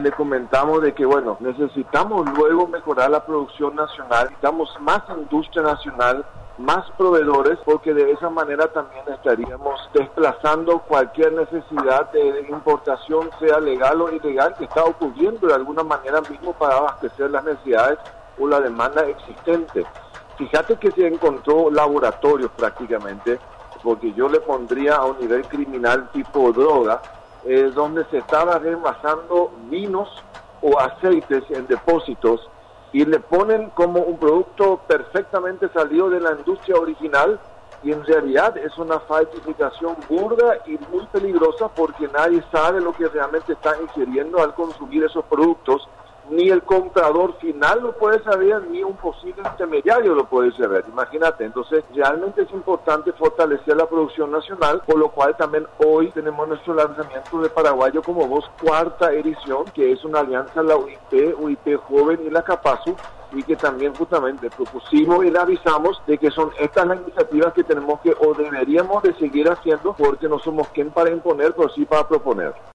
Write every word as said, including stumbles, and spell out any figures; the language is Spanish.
le comentamos de que, bueno, necesitamos luego mejorar la producción nacional, necesitamos más industria nacional, más proveedores, porque de esa manera también estaríamos desplazando cualquier necesidad de importación, sea legal o ilegal, que está ocurriendo de alguna manera mismo para abastecer las necesidades o la demanda existente. Fíjate que se encontró laboratorios prácticamente, porque yo le pondría a un nivel criminal tipo droga, eh, donde se estaba envasando vinos o aceites en depósitos y le ponen como un producto perfectamente salido de la industria original, y en realidad es una falsificación burda y muy peligrosa, porque nadie sabe lo que realmente está ingiriendo al consumir esos productos. Ni el comprador final lo puede saber, ni un posible intermediario lo puede saber. Imagínate, entonces realmente es importante fortalecer la producción nacional, por lo cual también hoy tenemos nuestro lanzamiento de Paraguayo como Voz, cuarta edición, que es una alianza la U I P, U I P Joven y la Capazu, y que también justamente propusimos y le avisamos de que son estas las iniciativas que tenemos que o deberíamos de seguir haciendo, porque no somos quien para imponer, pero sí para proponer.